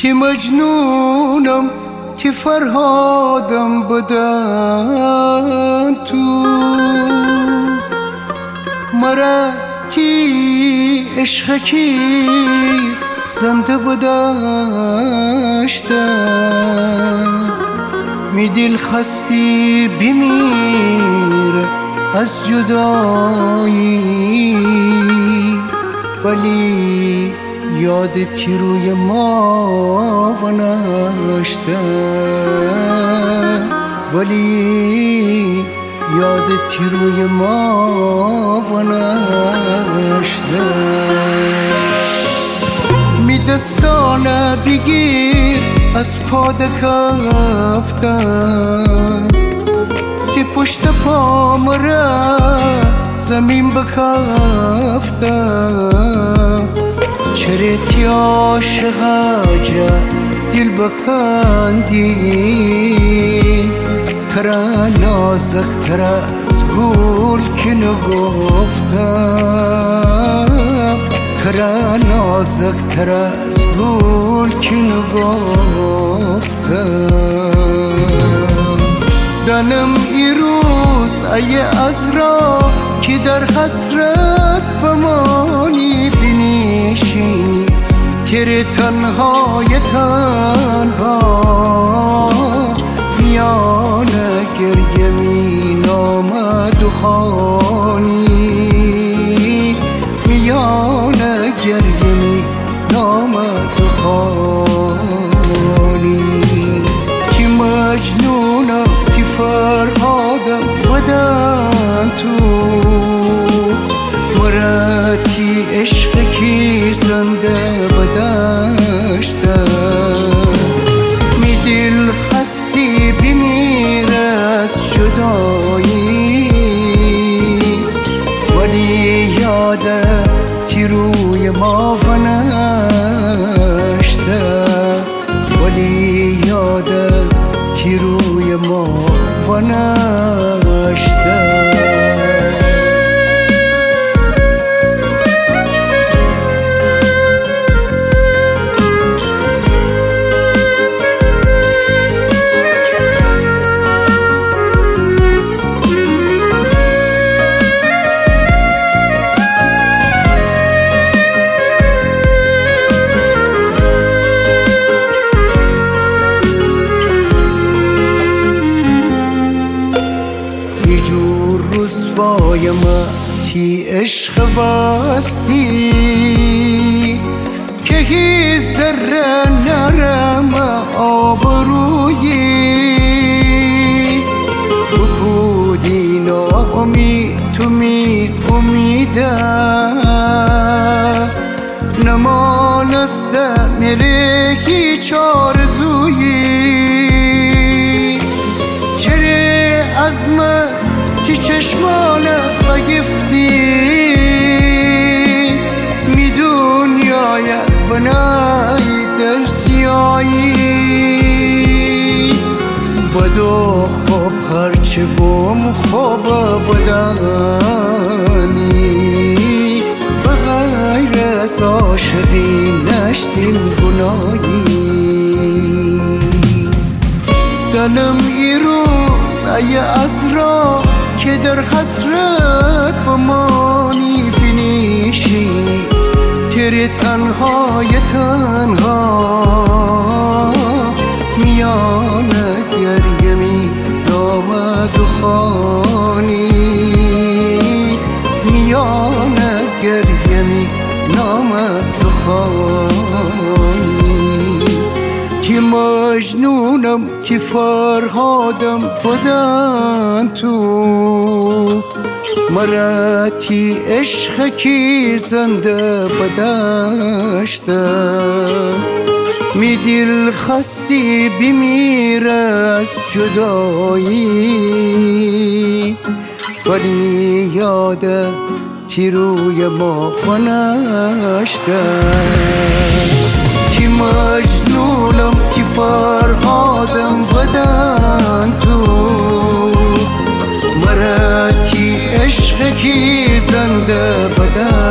که مجنونم که فرهادم بدن تو مرا تی عشقکی زنده بداشتم می دل خستی بمیر از جدایی ولی یادتی روی ما ونشته ولی یادتی روی ما ونشته می دستانه بگیر از پا دکفتم که پشت پام را زمین بکفتم چرتی عاشقا جا دل بخندی ترا نازک تر از گل که نگفتم ترا نازک تر از گل که نگفتم دنم ای روز ای عذرا که در حسرت بمانی بنشینی تیره تنهای تنها میان گریه می نامد و خوانی میان گریه می نامد و خوانی که مجنونم که فرهادم بدن تو مراتی عشق کی زنده بداشتم می دل خستی بمیر از جدایی ولی یادتی روی ما ونشته ولی یادتی روی ما ونشته رسوای ما تی عشق باستی که هیچ ذره نرم آبرویی بخودی ناامید تو می امیده نمانسته میره هیچ آرزویی چره از من که چشمان فگفتی می دنیای بنای در سیایی بدو خوب هرچه بوم خوب بدانی بغیر از عاشقی نشتیم گناهی دنم ای روز ای عذرا که در حسرت بمانی بنشینی تیره تنهای تنها میان گریه می دامد و خوانی میان گریه می نامد و خوانی که مجنونم که فرهادم بدن تو مراتی عشق کی زنده بداشتم می دل خستی بمیر از جدایی ولی یادتی روی ما ونشته که مجنونم که فرهادم بدن تو مراتی عشق کی زنده بدن